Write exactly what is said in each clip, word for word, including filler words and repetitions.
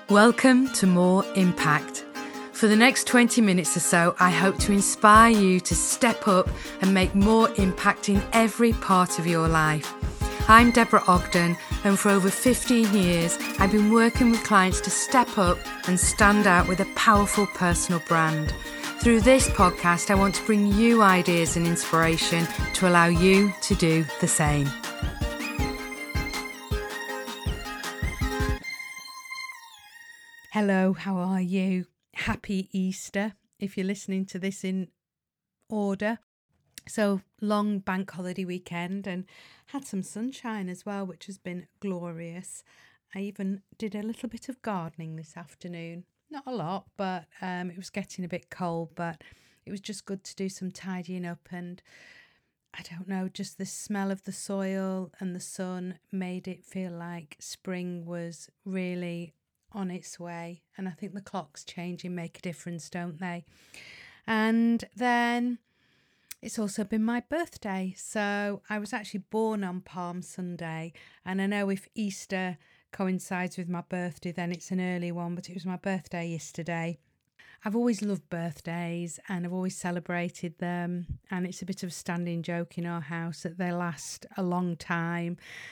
Welcome to More Impact. For the next twenty minutes or so, I hope to inspire you to step up and make more impact in every part of your life. I'm Deborah Ogden, and for over fifteen years, I've been working with clients to step up and stand out with a powerful personal brand. Through this podcast, I want to bring you ideas and inspiration to allow you to do the same. Hello, how are you? Happy Easter, if you're listening to this in order. So, long bank holiday weekend and had some sunshine as well, which has been glorious. I even did a little bit of gardening this afternoon. Not a lot, but um, it was getting a bit cold, but it was just good to do some tidying up, and I don't know, just the smell of the soil and the sun made it feel like spring was really on its way. And I think the clocks changing make a difference, don't they? And then it's also been my birthday. So I was actually born on Palm Sunday. And I know if Easter coincides with my birthday, then it's an early one, but it was my birthday yesterday. I've always loved birthdays and I've always celebrated them. And it's a bit of a standing joke in our house that they last a long time.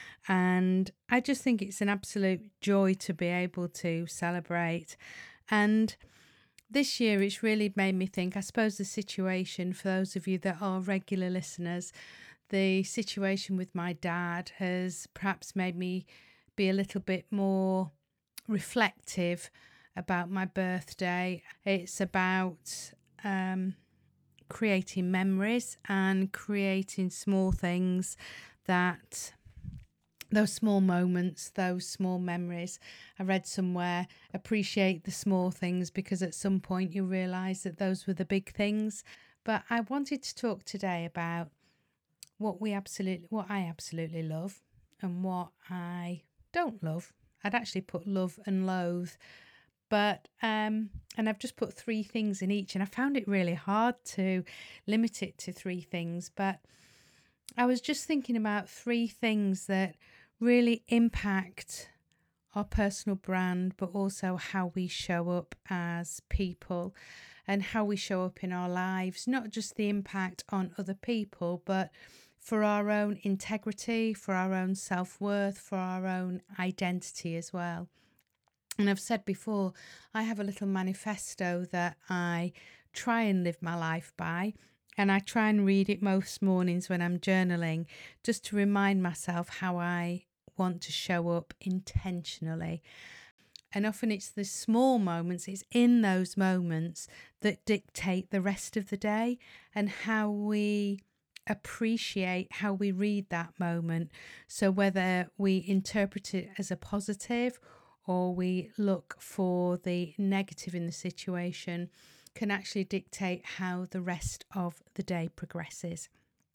And I just think it's an absolute joy to be able to celebrate. And this year it's really made me think, I suppose the situation, for those of you that are regular listeners, the situation with my dad has perhaps made me be a little bit more reflective about my birthday. It's about um, creating memories and creating small things that... Those small moments, those small memories. I read somewhere, appreciate the small things because at some point you realise that those were the big things. But I wanted to talk today about what we absolutely, what I absolutely love and what I don't love. I'd actually put love and loathe, but um, and I've just put three things in each, and I found it really hard to limit it to three things. But I was just thinking about three things that really impact our personal brand, but also how we show up as people and how we show up in our lives, not just the impact on other people, but for our own integrity, for our own self-worth, for our own identity as well. And I've said before, I have a little manifesto that I try and live my life by. And I try and read it most mornings when I'm journaling, just to remind myself how I want to show up intentionally. And often it's the small moments, it's in those moments that dictate the rest of the day and how we appreciate how we read that moment. So whether we interpret it as a positive or we look for the negative in the situation, can actually dictate how the rest of the day progresses.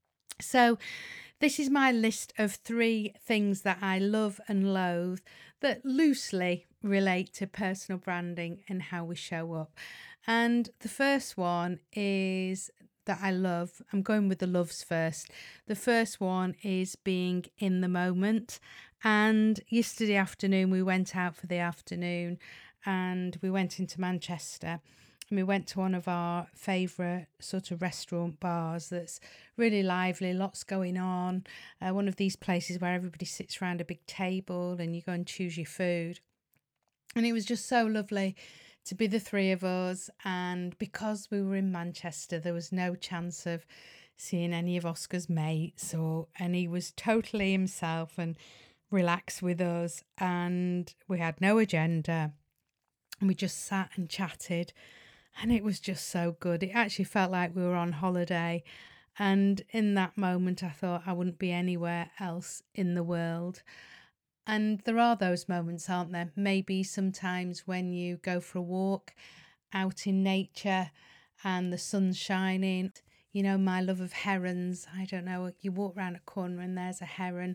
So this is my list of three things that I love and loathe that loosely relate to personal branding and how we show up. And the first one is that I love, I'm going with the loves first. The first one is being in the moment. And yesterday afternoon we went out for the afternoon and we went into Manchester. And we went to one of our favourite sort of restaurant bars that's really lively, lots going on. Uh, one of these places where everybody sits around a big table and you go and choose your food. And it was just so lovely to be the three of us. And because we were in Manchester, there was no chance of seeing any of Oscar's mates, or and he was totally himself and relaxed with us. And we had no agenda. And we just sat and chatted. And it was just so good. It actually felt like we were on holiday. And in that moment, I thought I wouldn't be anywhere else in the world. And there are those moments, aren't there? Maybe sometimes when you go for a walk out in nature and the sun's shining. You know, my love of herons. I don't know, you walk around a corner and there's a heron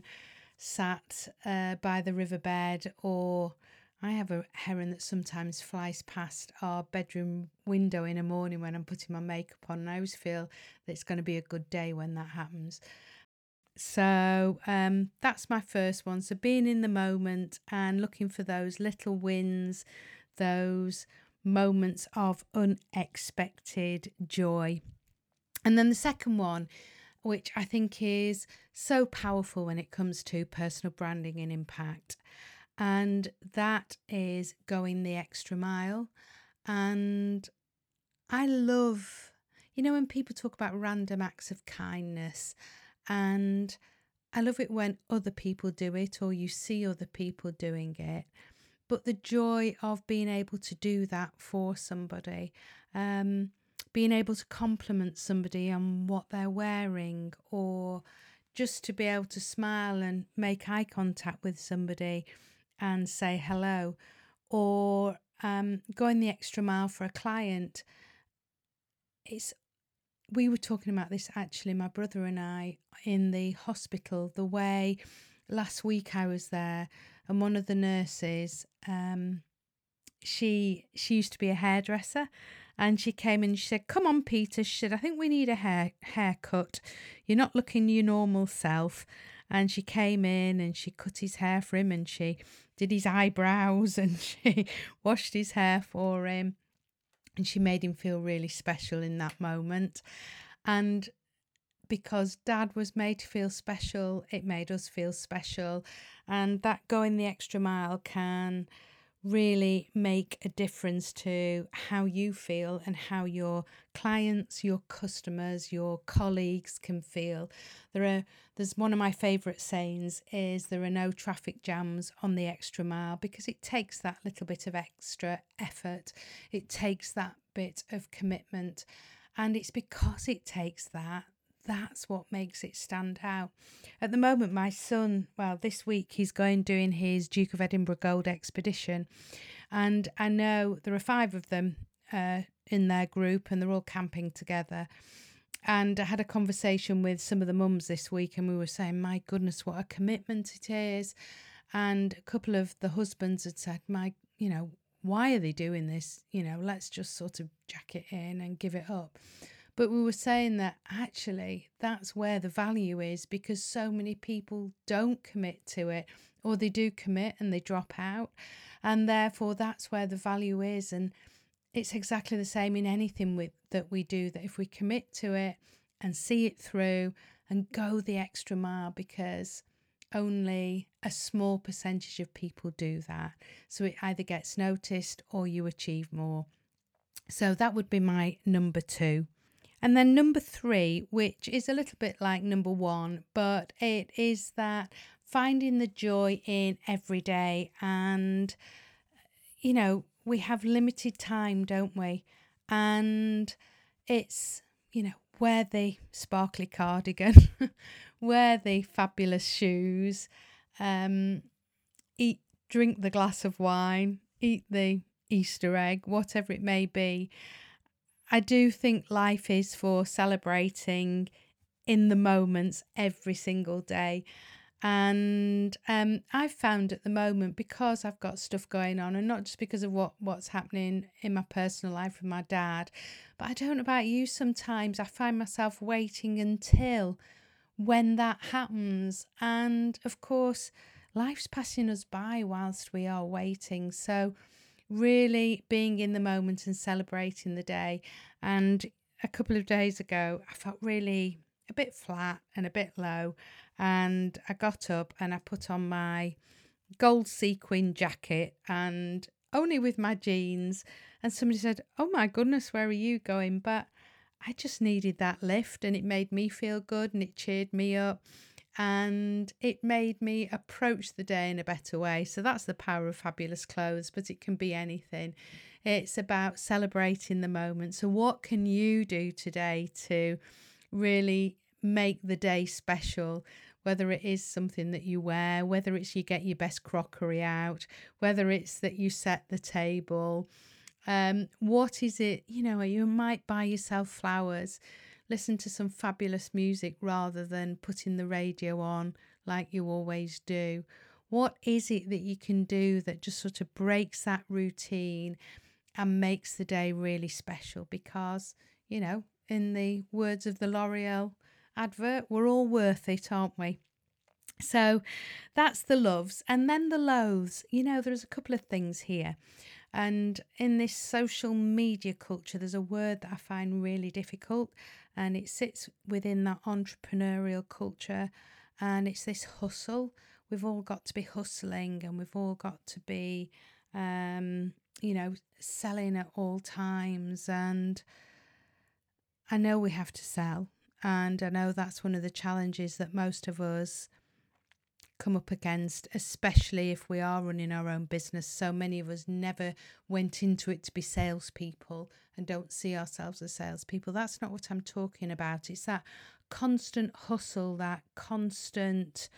sat uh, by the riverbed, or I have a heron that sometimes flies past our bedroom window in the morning when I'm putting my makeup on, and I always feel that it's going to be a good day when that happens. So um, that's my first one. So being in the moment and looking for those little wins, those moments of unexpected joy. And then the second one, which I think is so powerful when it comes to personal branding and impact, and that is going the extra mile. And I love, you know, when people talk about random acts of kindness, and I love it when other people do it or you see other people doing it. But the joy of being able to do that for somebody, um, being able to compliment somebody on what they're wearing, or just to be able to smile and make eye contact with somebody and say hello, or um, going the extra mile for a client. It's we were talking about this actually, my brother and I, in the hospital, the way last week I was there, and one of the nurses, um, she she used to be a hairdresser, and she came in and she said, "Come on, Peter," she said, "I think we need a hair haircut. You're not looking your normal self." And she came in and she cut his hair for him, and she did his eyebrows, and she washed his hair for him. And she made him feel really special in that moment. And because Dad was made to feel special, it made us feel special. And that going the extra mile can really make a difference to how you feel and how your clients, your customers, your colleagues can feel. There are there's one of my favourite sayings is there are no traffic jams on the extra mile, because it takes that little bit of extra effort. It takes that bit of commitment. And it's because it takes that that's what makes it stand out. At the moment, my son, well, this week he's going doing his Duke of Edinburgh Gold Expedition. And I know there are five of them uh, in their group, and they're all camping together. And I had a conversation with some of the mums this week, and we were saying, my goodness, what a commitment it is. And a couple of the husbands had said, my, you know, why are they doing this? You know, let's just sort of jack it in and give it up. But we were saying that actually that's where the value is, because so many people don't commit to it, or they do commit and they drop out. And therefore that's where the value is. And it's exactly the same in anything with, that we do, that if we commit to it and see it through and go the extra mile, because only a small percentage of people do that. So it either gets noticed or you achieve more. So that would be my number two. And then number three, which is a little bit like number one, but it is that finding the joy in every day. And, you know, we have limited time, don't we? And it's, you know, wear the sparkly cardigan, wear the fabulous shoes, um, eat, drink the glass of wine, eat the Easter egg, whatever it may be. I do think life is for celebrating in the moments every single day. And um, I've found at the moment, because I've got stuff going on, and not just because of what, what's happening in my personal life with my dad, but I don't know about you, sometimes I find myself waiting until when that happens. And of course, life's passing us by whilst we are waiting. So really being in the moment and celebrating the day. And a couple of days ago, I felt really a bit flat and a bit low. And I got up and I put on my gold sequin jacket, and only with my jeans. And somebody said, "Oh my goodness, where are you going?" But I just needed that lift, and it made me feel good, and it cheered me up. And it made me approach the day in a better way. So that's the power of fabulous clothes, but it can be anything. It's about celebrating the moment. So what can you do today to really make the day special? Whether it is something that you wear, whether it's you get your best crockery out, whether it's that you set the table. Um, what is it? You know, you might buy yourself flowers. Listen to some fabulous music rather than putting the radio on like you always do. What is it that you can do that just sort of breaks that routine and makes the day really special? Because, you know, in the words of the L'Oreal advert, we're all worth it, aren't we? So that's the loves. And then the loathes. You know, there's a couple of things here. And in this social media culture, there's a word that I find really difficult, and it sits within that entrepreneurial culture, and it's this hustle. We've all got to be hustling, and we've all got to be, um, you know, selling at all times. And I know we have to sell, and I know that's one of the challenges that most of us come up against, especially if we are running our own business. So many of us never went into it to be salespeople and don't see ourselves as salespeople. That's not what I'm talking about. It's that constant hustle, that constant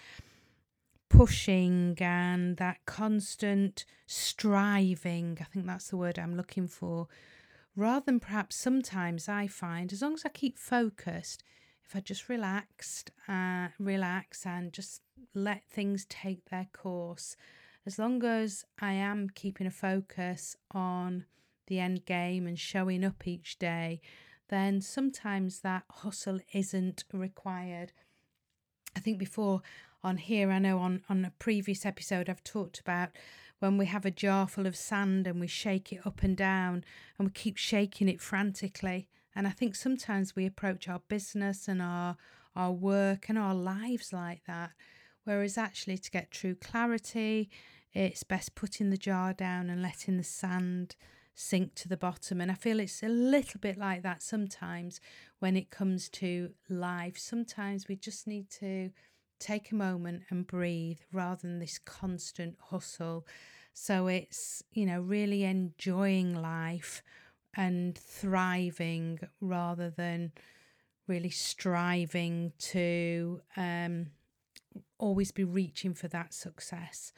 pushing, and that constant striving. I think that's the word I'm looking for. Rather than perhaps sometimes I find, as long as I keep focused, if I just relaxed, uh, relax and just let things take their course, as long as I am keeping a focus on the end game and showing up each day, then sometimes that hustle isn't required. I think before on here, I know on, on a previous episode, I've talked about when we have a jar full of sand and we shake it up and down and we keep shaking it frantically. And I think sometimes we approach our business and our our work and our lives like that. Whereas actually to get true clarity, it's best putting the jar down and letting the sand sink to the bottom. And I feel it's a little bit like that sometimes when it comes to life. Sometimes we just need to take a moment and breathe rather than this constant hustle. So it's, you know, really enjoying life and thriving rather than really striving to um, always be reaching for that success.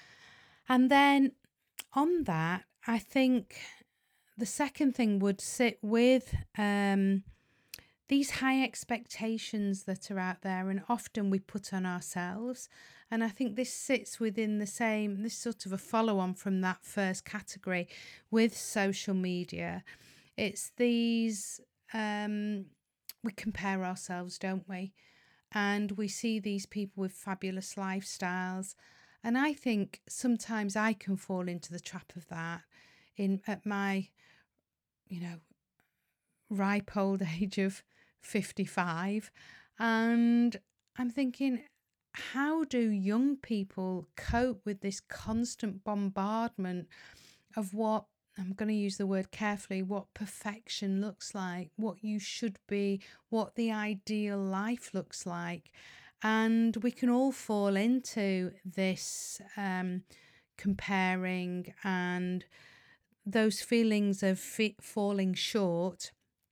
And then on that, I think the second thing would sit with um, these high expectations that are out there, and often we put on ourselves. And I think this sits within the same, this sort of a follow on from that first category with social media. It's these, um, we compare ourselves, don't we? And we see these people with fabulous lifestyles. And I think sometimes I can fall into the trap of that in at my, you know, ripe old age of fifty-five. And I'm thinking, how do young people cope with this constant bombardment of what, I'm going to use the word carefully, what perfection looks like, what you should be, what the ideal life looks like? And we can all fall into this um, comparing and those feelings of fe- falling short.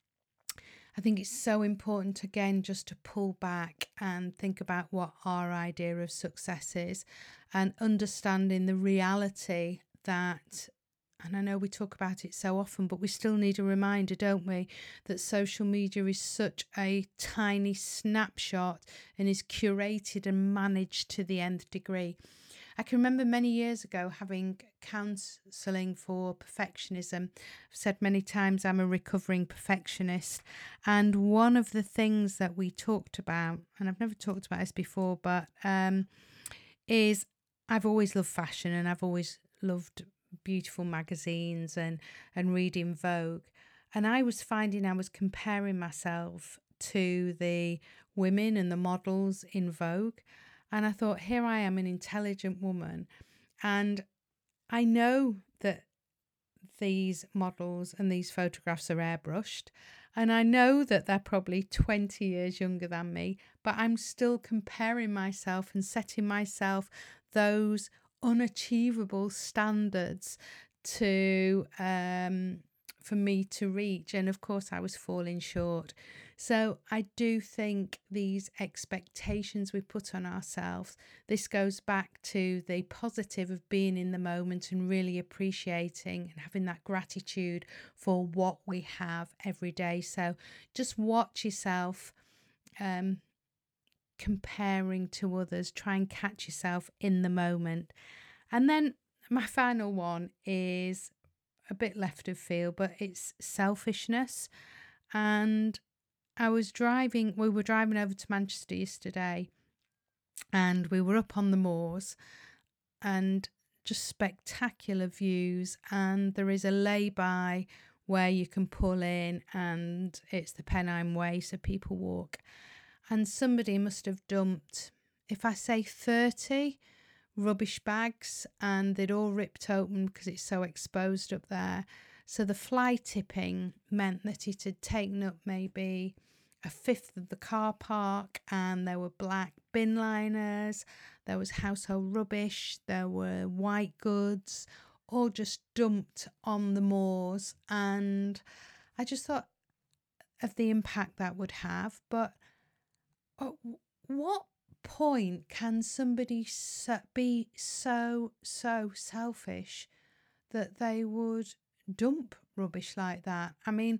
I think it's so important, again, just to pull back and think about what our idea of success is and understanding the reality that, and I know we talk about it so often, but we still need a reminder, don't we, that social media is such a tiny snapshot and is curated and managed to the nth degree. I can remember many years ago having counselling for perfectionism. I've said many times I'm a recovering perfectionist. And one of the things that we talked about, and I've never talked about this before, but um, is I've always loved fashion and I've always loved beautiful magazines and, and reading Vogue. And I was finding I was comparing myself to the women and the models in Vogue. And I thought, here I am, an intelligent woman, and I know that these models and these photographs are airbrushed, and I know that they're probably twenty years younger than me, but I'm still comparing myself and setting myself those unachievable standards to um, for me to reach. And of course, I was falling short. So I do think these expectations we put on ourselves, this goes back to the positive of being in the moment and really appreciating and having that gratitude for what we have every day. So just watch yourself um, comparing to others, try and catch yourself in the moment. And then my final one is a bit left of field, but it's selfishness. And I was driving, we were driving over to Manchester yesterday, and we were up on the moors, and just spectacular views, and there is a lay-by where you can pull in, and it's the Pennine Way, so people walk. And somebody must have dumped, if I say thirty rubbish bags, and they'd all ripped open because it's so exposed up there. So the fly tipping meant that it had taken up maybe a fifth of the car park, and there were black bin liners, there was household rubbish, there were white goods, all just dumped on the moors. And I just thought of the impact that would have. But at what point can somebody so, be so, so selfish that they would dump rubbish like that? I mean,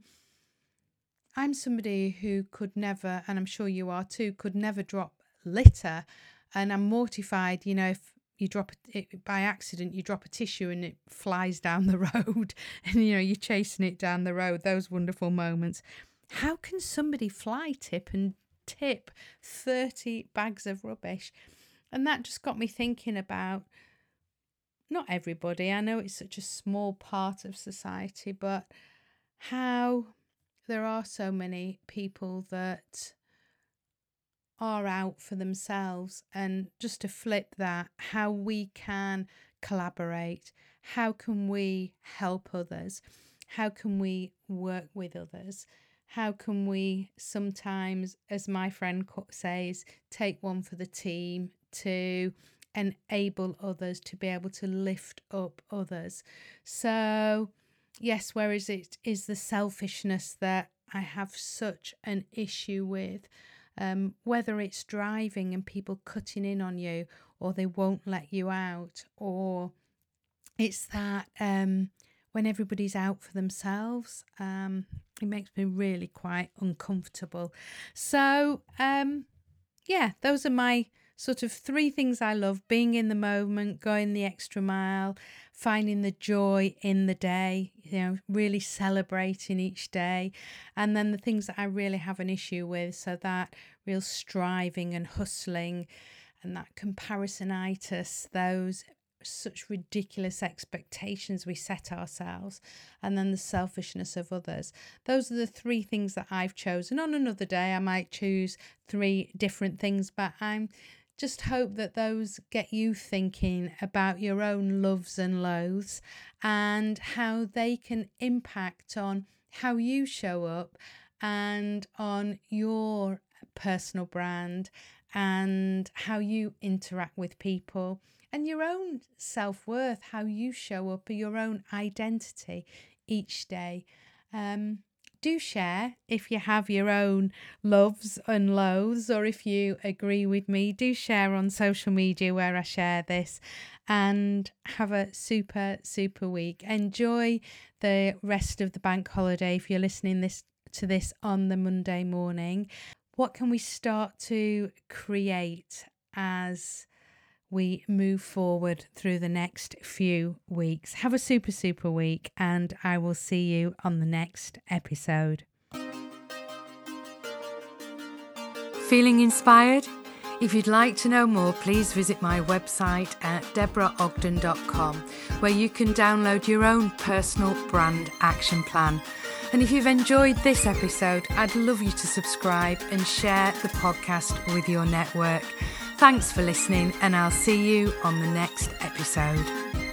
I'm somebody who could never, and I'm sure you are too, could never drop litter. And I'm mortified, you know, if you drop it by accident, you drop a tissue and it flies down the road, and, you know, you're chasing it down the road, those wonderful moments. How can somebody fly tip and tip thirty bags of rubbish? And that just got me thinking about not everybody. I know it's such a small part of society, but how there are so many people that are out for themselves. And just to flip that, how we can collaborate, how can we help others, how can we work with others, how can we sometimes, as my friend says, take one for the team to enable others to be able to lift up others. So yes, where is it is the selfishness that I have such an issue with. Um, whether it's driving and people cutting in on you, or they won't let you out, or it's that um, when everybody's out for themselves, um, it makes me really quite uncomfortable. So um, yeah, those are my sort of three things I love: being in the moment, going the extra mile, finding the joy in the day, you know, really celebrating each day. And then the things that I really have an issue with, so that real striving and hustling and that comparisonitis, those such ridiculous expectations we set ourselves, and then the selfishness of others. Those are the three things that I've chosen. On another day I might choose three different things, but I'm just hope that those get you thinking about your own loves and loathes and how they can impact on how you show up and on your personal brand and how you interact with people and your own self-worth, how you show up, your own identity each day. Um, Do share if you have your own loves and loathes, or if you agree with me. Do share on social media where I share this, and have a super, super week. Enjoy the rest of the bank holiday if you're listening this to this on the Monday morning. What can we start to create as we move forward through the next few weeks? Have a super, super week, and I will see you on the next episode. Feeling inspired? If you'd like to know more, please visit my website at deborah ogden dot com, where you can download your own personal brand action plan. And if you've enjoyed this episode, I'd love you to subscribe and share the podcast with your network. Thanks for listening, and I'll see you on the next episode.